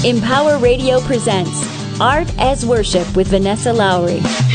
Empower Radio presents Art as Worship with Vanessa Lowry.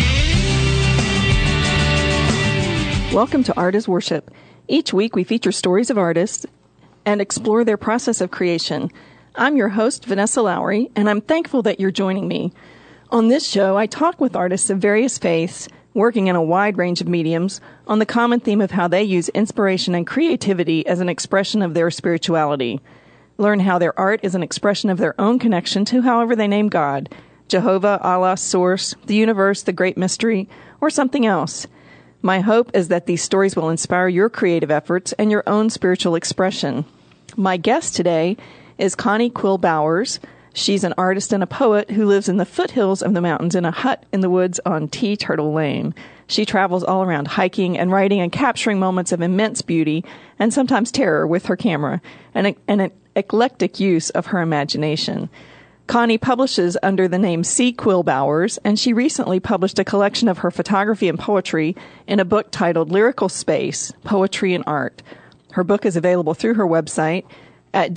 Welcome to Art as Worship. Each week we feature stories of artists and explore their process of creation. I'm your host, Vanessa Lowry, and I'm thankful that you're joining me. On this show, I talk with artists of various faiths, working in a wide range of mediums, on the common theme of how they use inspiration and creativity as an expression of their spirituality. Learn how their art is an expression of their own connection to however they name God, Jehovah, Allah, Source, the universe, the great mystery, or something else. My hope is that these stories will inspire your creative efforts and your own spiritual expression. My guest today is Connie Quill Bowers. She's an artist and a poet who lives in the foothills of the mountains in a hut in the woods on Tea Turtle Lane. She travels all around hiking and writing and capturing moments of immense beauty and sometimes terror with her camera and an eclectic use of her imagination. Connie publishes under the name C. Quill Bowers, and she recently published a collection of her photography and poetry in a book titled Lyrical Space, Poetry and Art. Her book is available through her website at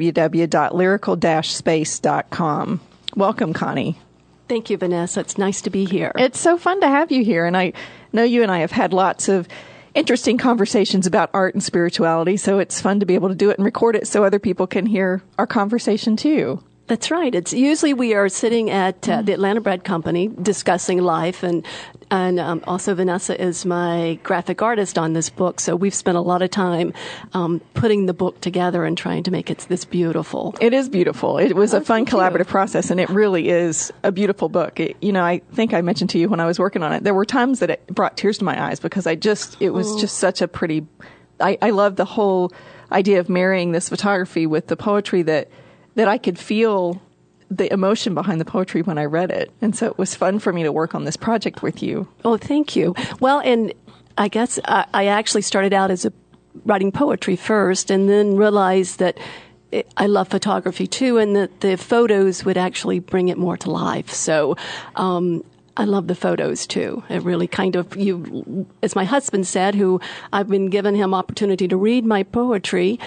www.lyrical-space.com. Welcome, Connie. Thank you, Vanessa. It's nice to be here. It's so fun to have you here, and I know you and I have had lots of interesting conversations about art and spirituality, so it's fun to be able to do it and record it so other people can hear our conversation too. That's right. It's usually we are sitting at the Atlanta Bread Company discussing life, and also Vanessa is my graphic artist on this book, so we've spent a lot of time putting the book together and trying to make it this beautiful. It is beautiful. It was a fun collaborative process, and it really is a beautiful book. I think I mentioned to you when I was working on it, there were times that it brought tears to my eyes because it was just such a pretty. I love the whole idea of marrying this photography with the poetry that I could feel the emotion behind the poetry when I read it. And so it was fun for me to work on this project with you. Oh, thank you. Well, and I guess I actually started out as writing poetry first and then realized that I love photography too, and that the photos would actually bring it more to life. So, I love the photos too. It really kind of, as my husband said, who I've been giving him opportunity to read my poetry,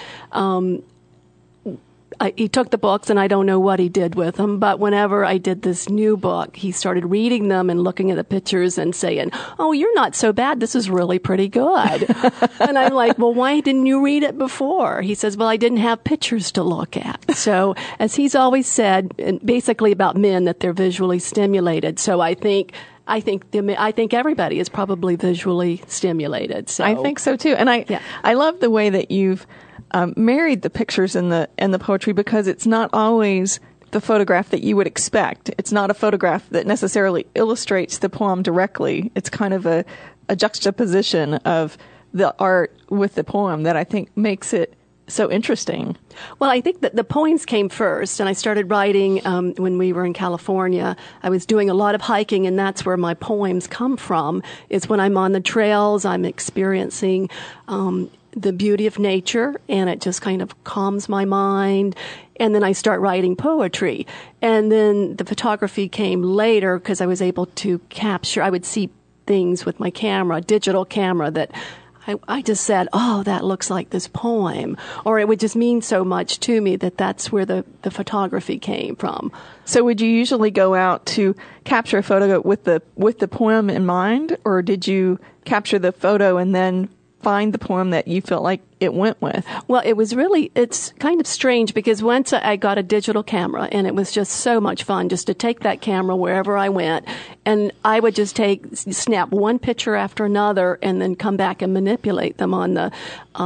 he took the books, and I don't know what he did with them, but whenever I did this new book, he started reading them and looking at the pictures and saying, "Oh, you're not so bad. This is really pretty good." And I'm like, "Well, why didn't you read it before?" He says, "Well, I didn't have pictures to look at." So, as he's always said, basically about men, that they're visually stimulated. So I think everybody is probably visually stimulated. So I think so too. And I love the way that you've married the pictures and the poetry, because it's not always the photograph that you would expect. It's not a photograph that necessarily illustrates the poem directly. It's kind of a juxtaposition of the art with the poem that I think makes it so interesting. Well, I think that the poems came first, and I started writing when we were in California. I was doing a lot of hiking, and that's where my poems come from. It's when I'm on the trails, I'm experiencing the beauty of nature, and it just kind of calms my mind. And then I start writing poetry. And then the photography came later because I was able to capture, I would see things with my camera, digital camera, that I just said, "Oh, that looks like this poem." Or it would just mean so much to me that that's where the photography came from. So would you usually go out to capture a photo with the poem in mind, or did you capture the photo and then find the poem that you felt like it went with? Well, it's kind of strange, because once I got a digital camera, and it was just so much fun just to take that camera wherever I went, and I would just snap one picture after another and then come back and manipulate them on the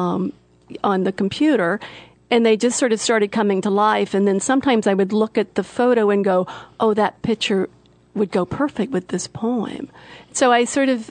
computer. And they just sort of started coming to life. And then sometimes I would look at the photo and go, "Oh, that picture would go perfect with this poem." So I sort of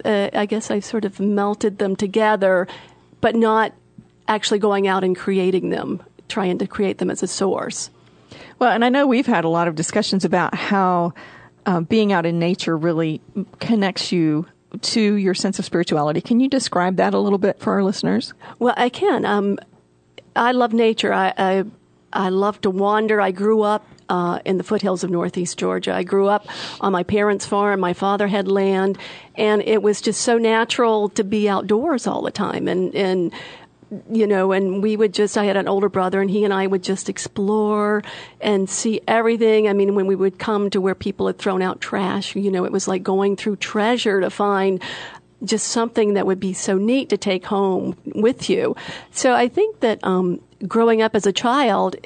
melted them together, but not actually going out and creating them, trying to create them as a source. Well, and I know we've had a lot of discussions about how being out in nature really connects you to your sense of spirituality. Can you describe that a little bit for our listeners? Well, I can. I love nature. I love to wander. I grew up in the foothills of Northeast Georgia. I grew up on my parents' farm. My father had land, and it was just so natural to be outdoors all the time. And and I had an older brother, and he and I would just explore and see everything. I mean, when we would come to where people had thrown out trash, it was like going through treasure to find just something that would be so neat to take home with you. So I think that growing up as a child,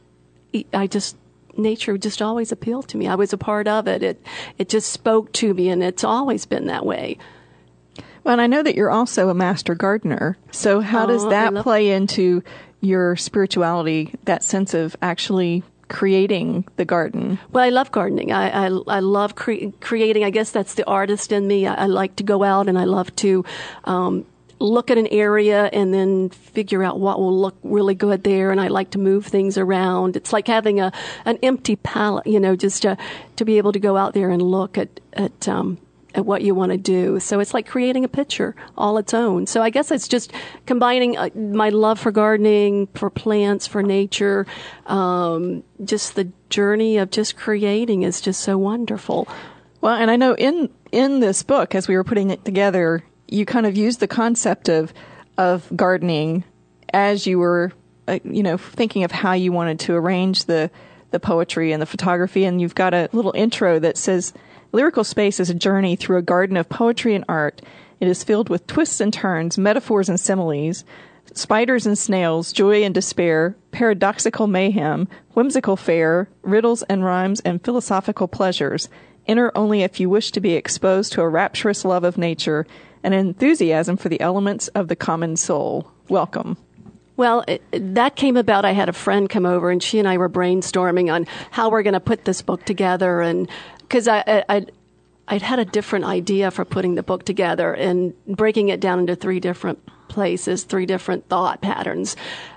nature just always appealed to me. I was a part of it. It just spoke to me, and it's always been that way. Well, and I know that you're also a master gardener. So how does that play into your spirituality, that sense of actually creating the garden? Well, I love gardening. I love creating. I guess that's the artist in me. I like to go out and I love to look at an area and then figure out what will look really good there. And I like to move things around. It's like having an empty palette, just to be able to go out there and look at what you want to do. So it's like creating a picture all its own. So I guess it's just combining my love for gardening, for plants, for nature. Just the journey of just creating is just so wonderful. Well, and I know in this book, as we were putting it together, you kind of used the concept of gardening as you were, thinking of how you wanted to arrange the poetry and the photography. And you've got a little intro that says, "Lyrical space is a journey through a garden of poetry and art. It is filled with twists and turns, metaphors and similes, spiders and snails, joy and despair, paradoxical mayhem, whimsical fare, riddles and rhymes, and philosophical pleasures. Enter only if you wish to be exposed to a rapturous love of nature, an enthusiasm for the elements of the common soul. Welcome." Well, that came about. I had a friend come over, and she and I were brainstorming on how we're going to put this book together, and because I'd had a different idea for putting the book together and breaking it down into 3 different places, 3 different thought patterns.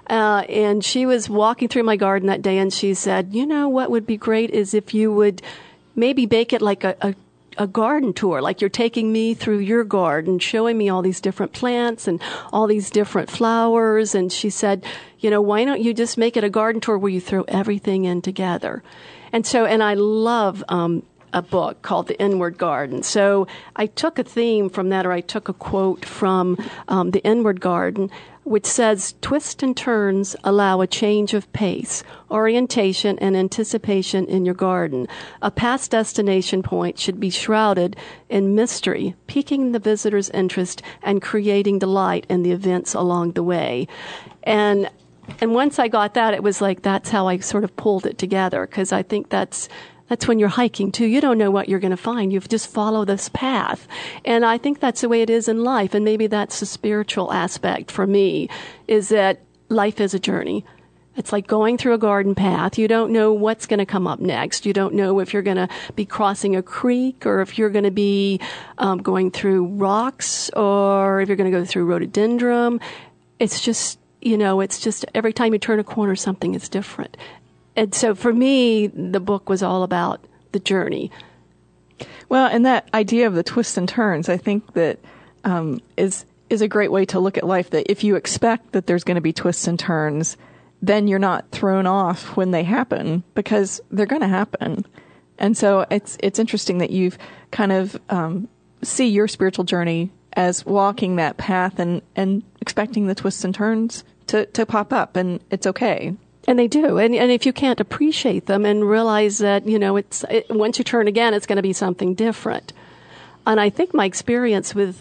And she was walking through my garden that day, and she said, what would be great is if you would maybe make it like a garden tour, like you're taking me through your garden, showing me all these different plants and all these different flowers. And she said, why don't you just make it a garden tour where you throw everything in together? And I love a book called The Inward Garden. So I took a theme from that, or I took a quote from The Inward Garden, which says, "Twists and turns allow a change of pace, orientation, and anticipation in your garden. A past destination point should be shrouded in mystery, piquing the visitor's interest and creating delight in the events along the way." And once I got that, it was like that's how I sort of pulled it together, because I think that's when you're hiking, too. You don't know what you're going to find. You just follow this path. And I think that's the way it is in life. And maybe that's the spiritual aspect for me, is that life is a journey. It's like going through a garden path. You don't know what's going to come up next. You don't know if you're going to be crossing a creek, or if you're going to be going through rocks, or if you're going to go through rhododendron. It's just, every time you turn a corner, something is different. And so for me, the book was all about the journey. Well, and that idea of the twists and turns, I think that is a great way to look at life, that if you expect that there's going to be twists and turns, then you're not thrown off when they happen, because they're going to happen. And so it's interesting that you've kind of see your spiritual journey as walking that path and expecting the twists and turns to pop up, and it's okay. And they do. And if you can't appreciate them and realize that, once you turn again, it's going to be something different. And I think my experience with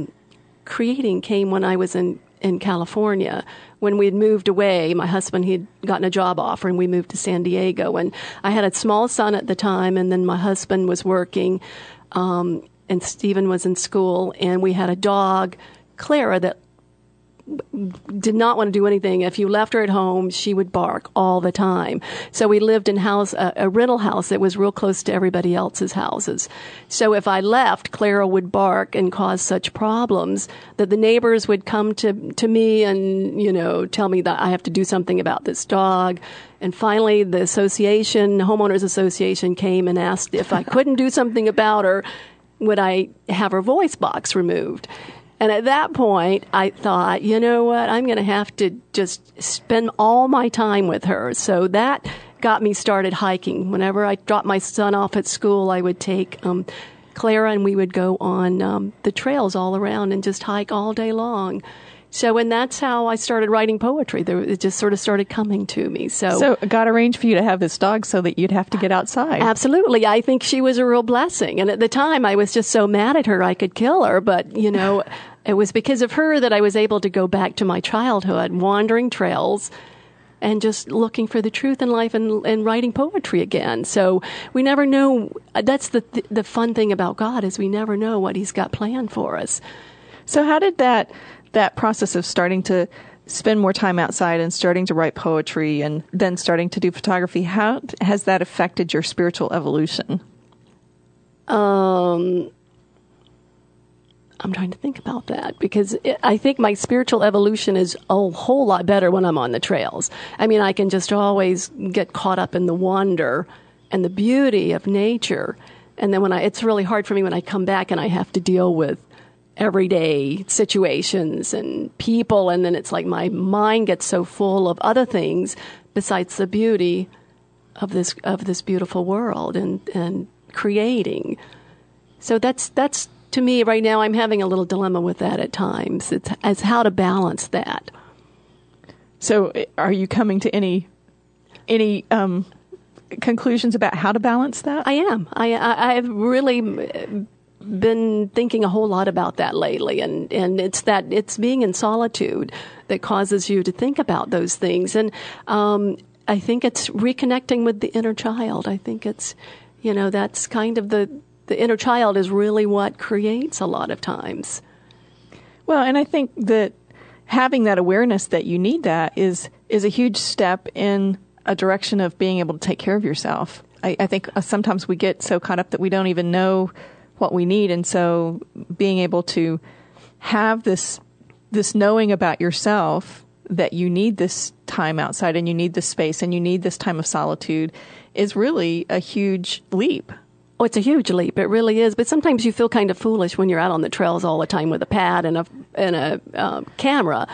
creating came when I was in California. When we had moved away, my husband, he'd gotten a job offer, and we moved to San Diego. And I had a small son at the time, and then my husband was working, and Stephen was in school, and we had a dog, Clara, that did not want to do anything. If you left her at home, she would bark all the time. So we lived in a rental house that was real close to everybody else's houses. So if I left, Clara would bark and cause such problems that the neighbors would come to me and, tell me that I have to do something about this dog. And finally, the homeowners association came and asked if I couldn't do something about her, would I have her voice box removed? And at that point, I thought, you know what, I'm going to have to just spend all my time with her. So that got me started hiking. Whenever I dropped my son off at school, I would take Clara, and we would go on the trails all around and just hike all day long. And that's how I started writing poetry. It just sort of started coming to me. So God arranged for you to have this dog so that you'd have to get outside. Absolutely. I think she was a real blessing. And at the time, I was just so mad at her I could kill her. But, it was because of her that I was able to go back to my childhood, wandering trails, and just looking for the truth in life and writing poetry again. So we never know. That's the fun thing about God, is we never know what He's got planned for us. So how did that process of starting to spend more time outside and starting to write poetry and then starting to do photography, how has that affected your spiritual evolution? I'm trying to think about that, because I think my spiritual evolution is a whole lot better when I'm on the trails. I mean, I can just always get caught up in the wonder and the beauty of nature. And then it's really hard for me when I come back and I have to deal with everyday situations and people. And then it's like my mind gets so full of other things besides the beauty of this beautiful world and creating. So that's to me right now, I'm having a little dilemma with that at times. It's as how to balance that. So are you coming to any conclusions about how to balance that? I am. I've really been thinking a whole lot about that lately, and it's being in solitude that causes you to think about those things. And I think it's reconnecting with the inner child. I think it's, that's kind of the inner child is really what creates a lot of times. Well, and I think that having that awareness that you need that is a huge step in a direction of being able to take care of yourself. I think sometimes we get so caught up that we don't even know what we need. And so being able to have this knowing about yourself that you need this time outside and you need this space and you need this time of solitude is really a huge leap. Oh, it's a huge leap. It really is. But sometimes you feel kind of foolish when you're out on the trails all the time with a pad and a camera,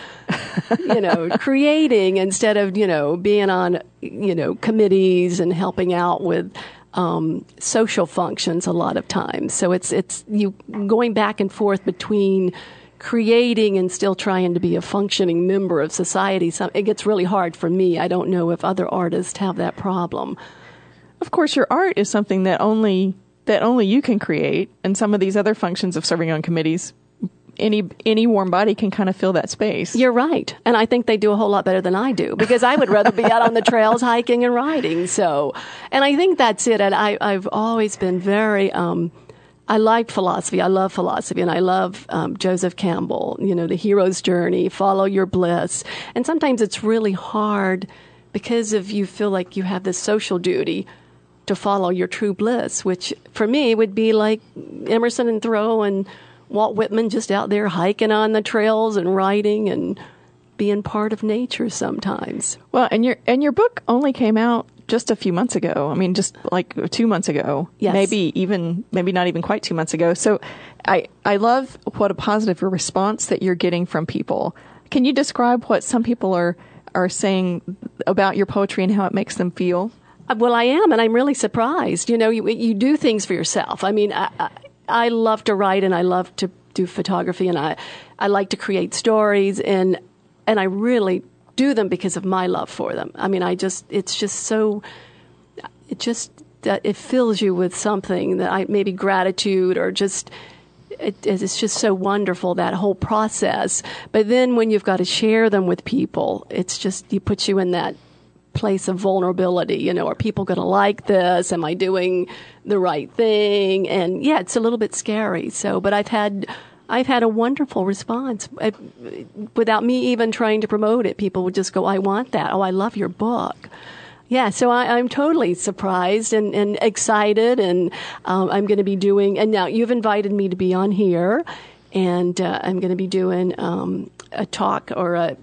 creating instead of, being on, committees and helping out with social functions a lot of times. So it's you going back and forth between creating and still trying to be a functioning member of society. So it gets really hard for me. I don't know if other artists have that problem. Of course, your art is something that only you can create, and some of these other functions of serving on committees, any warm body can kind of fill that space. You're right, and I think they do a whole lot better than I do, because I would rather be out on the trails hiking and riding. So, and I think that's it. And I've always been very. I like philosophy. I love philosophy, and I love Joseph Campbell. The hero's journey, follow your bliss, and sometimes it's really hard because you feel like you have this social duty to follow your true bliss, which for me would be like Emerson and Thoreau and Walt Whitman, just out there hiking on the trails and riding and being part of nature sometimes. Well, and your book only came out just a few months ago. I mean, just like 2 months ago. Yes. Maybe not even quite 2 months ago. So I love what a positive response that you're getting from people. Can you describe what some people are saying about your poetry and how it makes them feel? Well, I am, and I'm really surprised. You do things for yourself. I mean, I love to write, and I love to do photography, and I like to create stories, and I really do them because of my love for them. I mean, it fills you with something that maybe gratitude or just. It's just so wonderful, that whole process. But then when you've got to share them with people, it puts you in that place of vulnerability. Are people going to like this? Am I doing the right thing? And yeah, it's a little bit scary. So, but I've had a wonderful response without me even trying to promote it. People would just go, "I want that. Oh, I love your book." Yeah, so I'm totally surprised and excited, and I'm going to be doing. And now you've invited me to be on here, and I'm going to be doing a talk or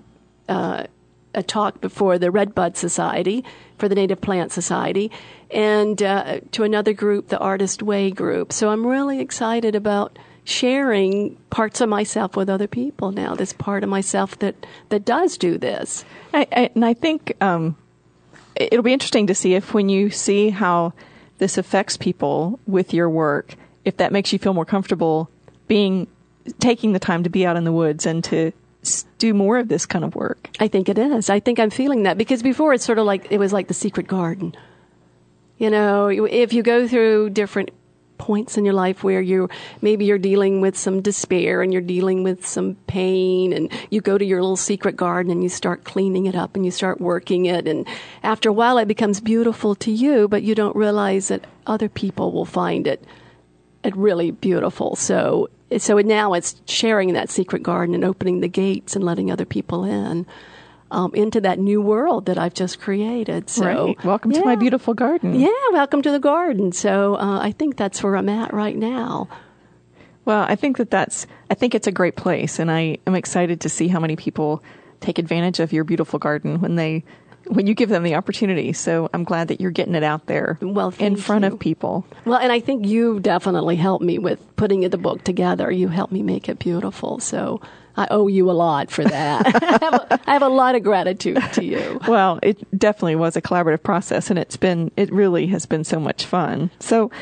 a talk before the Redbud Society, for the Native Plant Society, and to another group, the Artist Way group. So I'm really excited about sharing parts of myself with other people now. This part of myself that does do this. And I think. It'll be interesting to see if when you see how this affects people with your work, if that makes you feel more comfortable taking the time to be out in the woods and to do more of this kind of work. I think it is. I think I'm feeling that because before it's sort of like, it was like the secret garden. You know, if you go through different points in your life where maybe you're dealing with some despair and you're dealing with some pain, and you go to your little secret garden and you start cleaning it up and you start working it, and after a while it becomes beautiful to you, but you don't realize that other people will find it really beautiful. So now it's sharing that secret garden and opening the gates and letting other people in. Into that new world that I've just created. So, right. Welcome to my beautiful garden. Yeah, welcome to the garden. So I think that's where I'm at right now. Well, I think I think it's a great place, and I am excited to see how many people take advantage of your beautiful garden when you give them the opportunity. So I'm glad that you're getting it out there in front of people. Well, and I think you definitely helped me with putting the book together. You helped me make it beautiful. So I owe you a lot for that. I have a lot of gratitude to you. Well, it definitely was a collaborative process, and it really has been so much fun. So,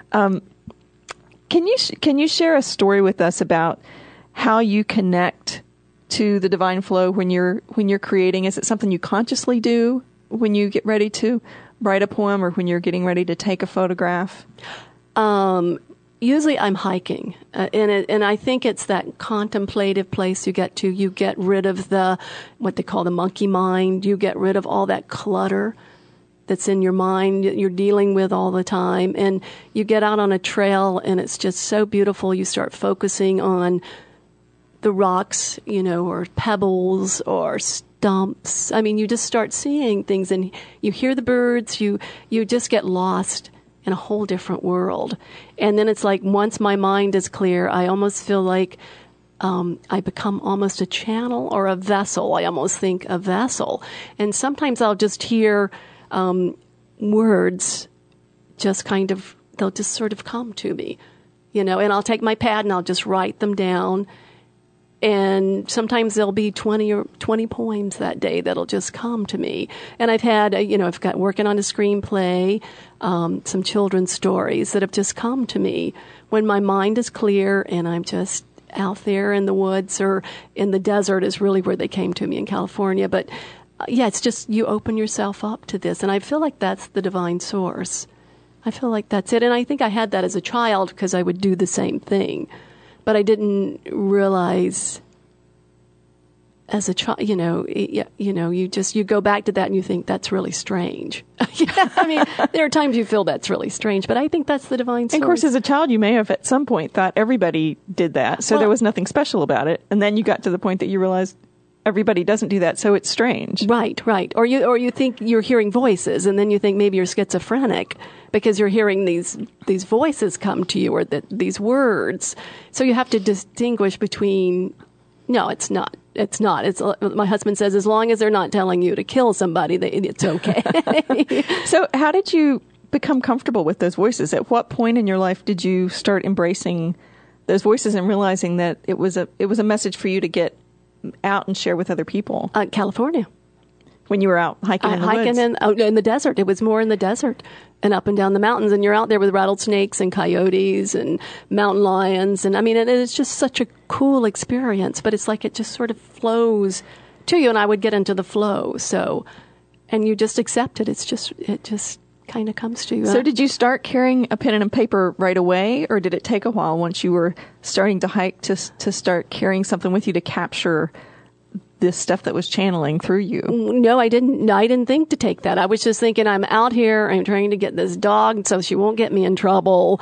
can you share a story with us about how you connect to the divine flow when you're creating? Is it something you consciously do when you get ready to write a poem, or when you're getting ready to take a photograph? Usually I'm hiking, and I think it's that contemplative place you get to. You get rid of what they call the monkey mind. You get rid of all that clutter that's in your mind you're dealing with all the time. And you get out on a trail, and it's just so beautiful. You start focusing on the rocks, or pebbles or stumps. I mean, you just start seeing things, and you hear the birds. You just get lost in a whole different world. And then it's like, once my mind is clear, I almost feel like I become almost a channel or a vessel. I almost think a vessel. And sometimes I'll just hear words they'll just sort of come to me, and I'll take my pad and I'll just write them down. And sometimes there'll be 20 poems that day that'll just come to me. And I've had, I've got working on a screenplay, some children's stories that have just come to me when my mind is clear and I'm just out there in the woods, or in the desert is really where they came to me in California. But it's just, you open yourself up to this. And I feel like that's the divine source. I feel like that's it. And I think I had that as a child because I would do the same thing. But I didn't realize as a child, you go back to that and you think that's really strange. I mean, there are times you feel that's really strange, but I think that's the divine source. And of course, as a child, you may have at some point thought everybody did that, so there was nothing special about it. And then you got to the point that you realized everybody doesn't do that, so it's strange. Right. Or you think you're hearing voices, and then you think maybe you're schizophrenic because you're hearing these voices come to you, or these words. So you have to distinguish between, no, it's not. It's not. My husband says, as long as they're not telling you to kill somebody, it's okay. So how did you become comfortable with those voices? At what point in your life did you start embracing those voices and realizing that it was a message for you to get out and share with other people? California. When you were out hiking in the woods? In the desert. It was more in the desert and up and down the mountains. And you're out there with rattlesnakes and coyotes and mountain lions. And I mean, it's just such a cool experience. But it's like it just sort of flows to you. And I would get into the flow. So, and you just accept it. It just kind of comes to you. So did you start carrying a pen and a paper right away? Or did it take a while once you were starting to hike to start carrying something with you to capture this stuff that was channeling through you? No, I didn't think to take that. I was just thinking, I'm out here, I'm trying to get this dog so she won't get me in trouble.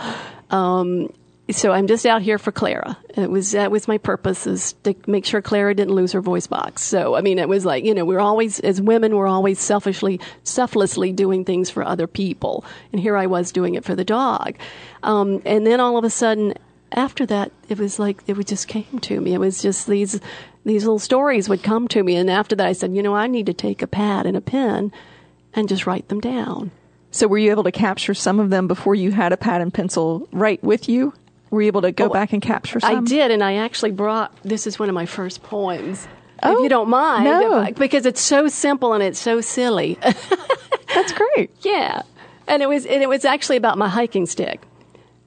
So I'm just out here for Clara. That was my purpose, is to make sure Clara didn't lose her voice box. So, I mean, it was like, we're always, as women, we're always selflessly doing things for other people. And here I was doing it for the dog. And then all of a sudden, after that, it was like, it just came to me. It was just these little stories would come to me. And after that, I said, I need to take a pad and a pen and just write them down. So were you able to capture some of them before you had a pad and pencil right with you? Were you able to go back and capture some? I did, and I actually this is one of my first poems. If you don't mind. Because it's so simple and it's so silly. That's great. Yeah. And it was actually about my hiking stick.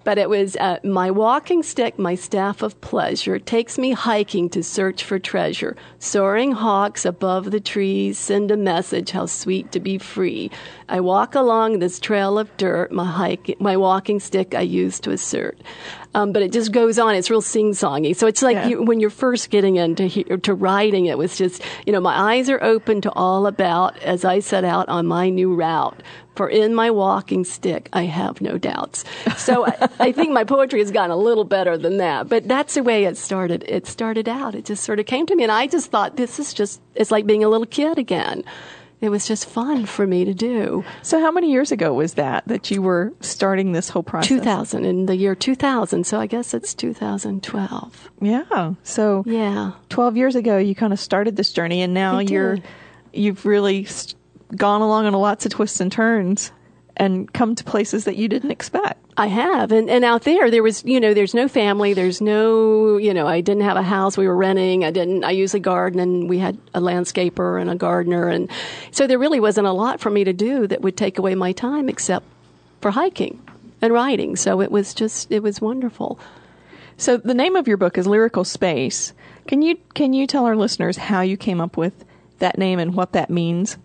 But it was my walking stick, my staff of pleasure, takes me hiking to search for treasure. Soaring hawks above the trees send a message, how sweet to be free. I walk along this trail of dirt, my walking stick I use to assert. But it just goes on. It's real sing-songy. So it's like when you're first getting into writing, it was just, my eyes are open to all about as I set out on my new route. For in my walking stick, I have no doubts. So I think my poetry has gotten a little better than that. But that's the way it started. It started out. It just sort of came to me. And I just thought, it's like being a little kid again. It was just fun for me to do. So how many years ago was that you were starting this whole process? 2000, in the year 2000. So I guess it's 2012. Yeah. So 12 years ago, you kind of started this journey, and now you've really gone along on lots of twists and turns and come to places that you didn't expect. I have. And out there was, there's no family. There's no, I didn't have a house we were renting. I usually garden, and we had a landscaper and a gardener. And so there really wasn't a lot for me to do that would take away my time except for hiking and writing. So it was wonderful. So the name of your book is Lyrical Space. Can you tell our listeners how you came up with that name and what that means?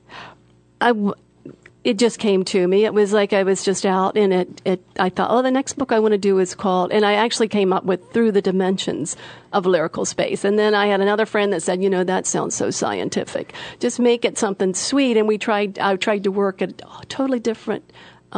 It just came to me. It was like I was just out, and I thought, the next book I want to do is called, and I actually came up with Through the Dimensions of Lyrical Space. And then I had another friend that said, that sounds so scientific. Just make it something sweet. And I tried to work at totally different,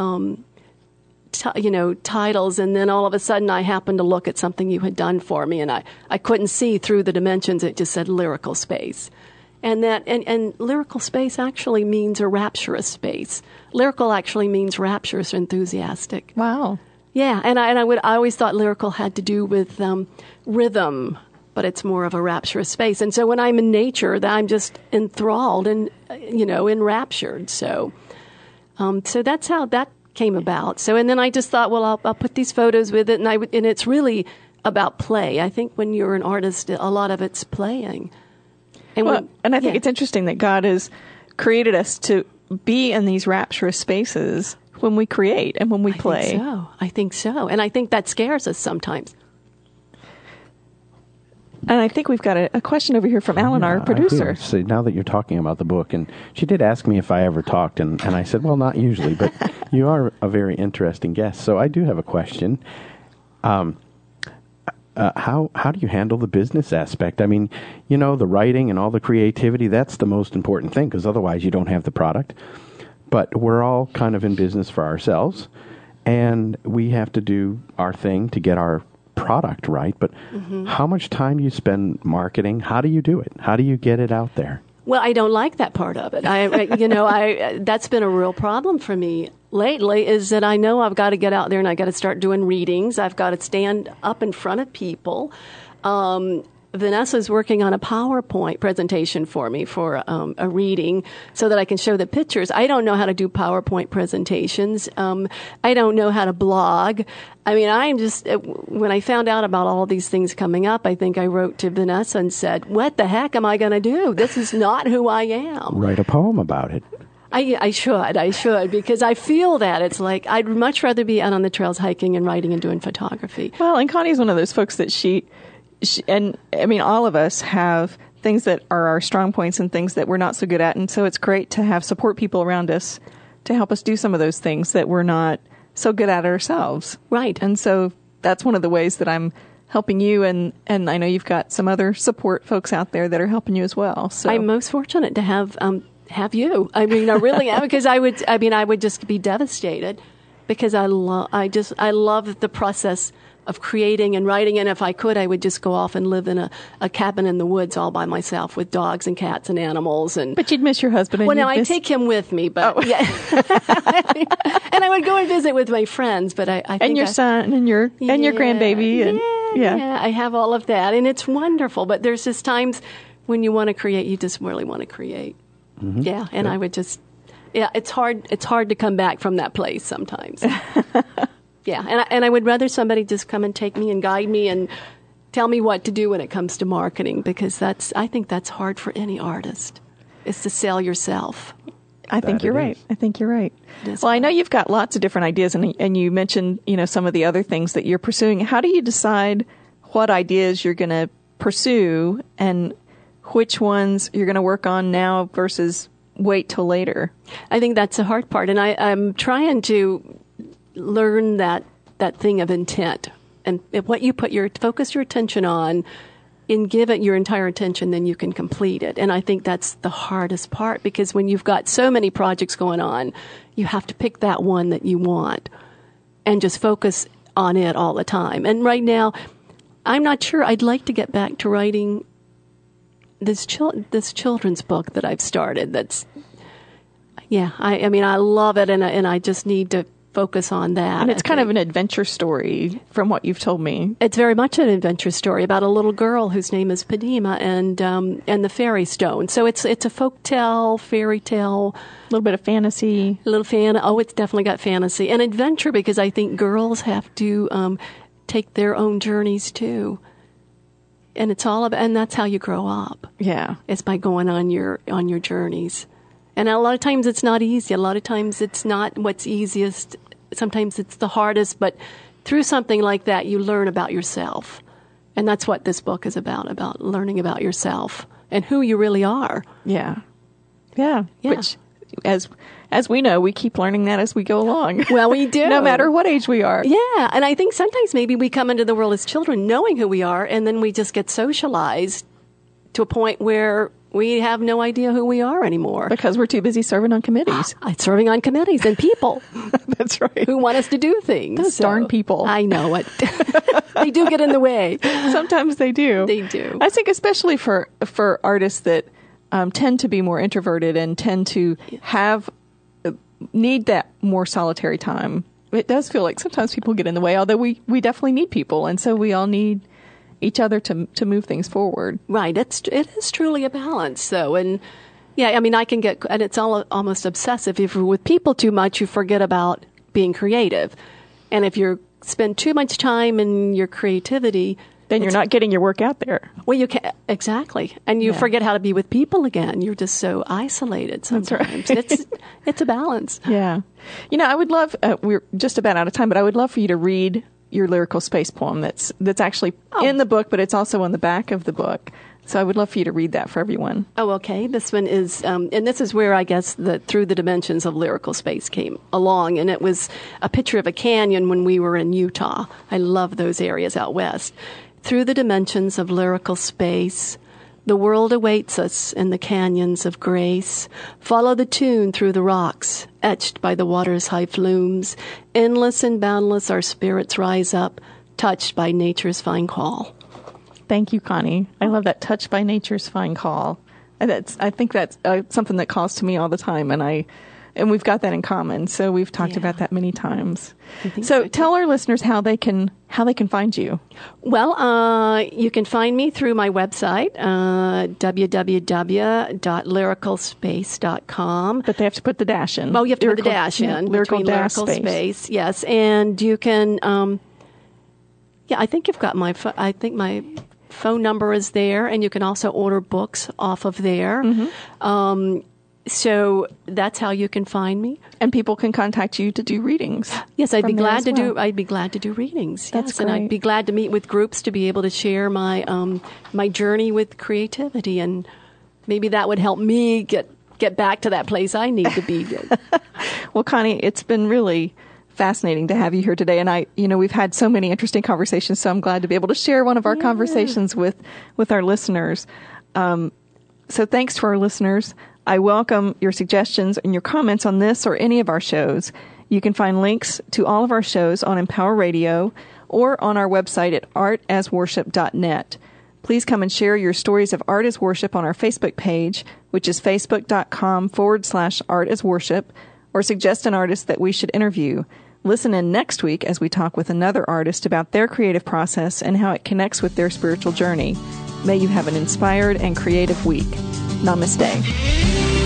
titles. And then all of a sudden I happened to look at something you had done for me, and I couldn't see through the dimensions. It just said Lyrical Space. And lyrical space actually means a rapturous space. Lyrical actually means rapturous or enthusiastic. Wow. Yeah, and I always thought lyrical had to do with rhythm, but it's more of a rapturous space. And so when I'm in nature, I'm just enthralled and enraptured. So that's how that came about. So and then I just thought, well, I'll put these photos with it, and it's really about play. I think when you're an artist, a lot of it's playing. And I think it's interesting that God has created us to be in these rapturous spaces when we create and when we play. I think so. And I think that scares us sometimes. And I think we've got a question over here from Alan, our producer. So now that you're talking about the book, and she did ask me if I ever talked, and I said, well, not usually, but you are a very interesting guest. So I do have a question. How do you handle the business aspect? I mean, the writing and all the creativity, that's the most important thing, because otherwise you don't have the product. But we're all kind of in business for ourselves, and we have to do our thing to get our product right. But how much time do you spend marketing? How do you do it? How do you get it out there? Well, I don't like that part of it. That's been a real problem for me lately, is that I know I've got to get out there and I got to start doing readings. I've got to stand up in front of people. Vanessa's working on a PowerPoint presentation for me for a reading so that I can show the pictures. I don't know how to do PowerPoint presentations. I don't know how to blog. I mean, when I found out about all these things coming up, I think I wrote to Vanessa and said, what the heck am I going to do? This is not who I am. Write a poem about it. I should, because I feel that it's like I'd much rather be out on the trails hiking and writing and doing photography. Well, and Connie's one of those folks that she and I mean, all of us have things that are our strong points and things that we're not so good at. And so it's great to have support people around us to help us do some of those things that we're not so good at ourselves. Right. And so that's one of the ways that I'm helping you. And I know you've got some other support folks out there that are helping you as well. So I'm most fortunate to have you. I mean, I really am, because I would just be devastated, because I love the process of creating and writing. And if I could, I would just go off and live in a cabin in the woods all by myself with dogs and cats and animals. But you'd miss your husband. Well, I take him with me, but yeah. And I would go and visit with my friends. But I think and your son and your grandbaby. And, yeah, I have all of that, and it's wonderful. But there's just times when you want to create, you just really want to create. Mm-hmm. Yeah, and I would just, it's hard to come back from that place sometimes. Yeah, and I would rather somebody just come and take me and guide me and tell me what to do when it comes to marketing, because I think that's hard for any artist, is to sell yourself. I think you're right. I think you're right. Well, I know you've got lots of different ideas, and you mentioned, some of the other things that you're pursuing. How do you decide what ideas you're going to pursue and which ones you're going to work on now versus wait till later? I think that's the hard part, and I'm trying to learn that thing of intent, and what you focus your attention on, and give it your entire attention, then you can complete it. And I think that's the hardest part, because when you've got so many projects going on, you have to pick that one that you want and just focus on it all the time. And right now, I'm not sure. I'd like to get back to writing this children's book that I've started. I mean, I love it, and I just need to focus on that. And it's kind of an adventure story from what you've told me. It's very much an adventure story about a little girl whose name is Padima and the fairy stone. So it's a folk tale, fairy tale. A little bit of fantasy. It's definitely got fantasy. And adventure, because I think girls have to take their own journeys too. And it's all about, and that's how you grow up. Yeah. It's by going on your journeys. And a lot of times it's not easy. A lot of times it's not what's easiest. Sometimes it's the hardest. But through something like that, you learn about yourself. And that's what this book is about learning about yourself and who you really are. Yeah. Which, as we know, we keep learning that as we go along. Well, we do. No matter what age we are. Yeah. And I think sometimes maybe we come into the world as children knowing who we are, and then we just get socialized to a point where we have no idea who we are anymore. Because we're too busy serving on committees. Serving on committees and people. That's right. Who want us to do things. Those darn people. I know it. They do get in the way. Sometimes they do. They do. I think especially for artists that tend to be more introverted and tend to need that more solitary time. It does feel like sometimes people get in the way, although we definitely need people. And so we all need each other to move things forward. Right. It is truly a balance, though. And yeah, I mean, and it's almost obsessive. If you're with people too much, you forget about being creative. And if you spend too much time in your creativity, then you're not getting your work out there. Well, you can exactly. And you forget how to be with people again. You're just so isolated sometimes. That's right. It's a balance. Yeah. I would love, we're just about out of time, but I would love for you to read your lyrical space poem that's actually in the book, but it's also on the back of the book. So I would love for you to read that for everyone. Oh, okay. This one is, and this is where I guess Through the Dimensions of Lyrical Space came along, and it was a picture of a canyon when we were in Utah. I love those areas out west. Through the dimensions of lyrical space, the world awaits us in the canyons of grace. Follow the tune through the rocks, etched by the water's high flumes. Endless and boundless our spirits rise up, touched by nature's fine call. Thank you, Connie. I love that, touched by nature's fine call. I think that's something that calls to me all the time, and we've got that in common. So we've talked about that many times. So tell our listeners how they can find you. Well, you can find me through my website, www.lyricalspace.com. But they have to put the dash in. Oh, you have to put the dash in. Lyrical space. Yes, and you can. I think you've got my phone number is there, and you can also order books off of there. Mm-hmm. So that's how you can find me. And people can contact you to do readings. Yes, I'd be glad to do readings. That's great. And I'd be glad to meet with groups to be able to share my my journey with creativity, and maybe that would help me get back to that place I need to be. Well, Connie, it's been really fascinating to have you here today, and we've had so many interesting conversations, so I'm glad to be able to share one of our conversations with our listeners. So thanks to our listeners. I welcome your suggestions and your comments on this or any of our shows. You can find links to all of our shows on Empower Radio or on our website at artasworship.net. Please come and share your stories of Art as Worship on our Facebook page, which is facebook.com/artasworship, or suggest an artist that we should interview. Listen in next week as we talk with another artist about their creative process and how it connects with their spiritual journey. May you have an inspired and creative week. Namaste.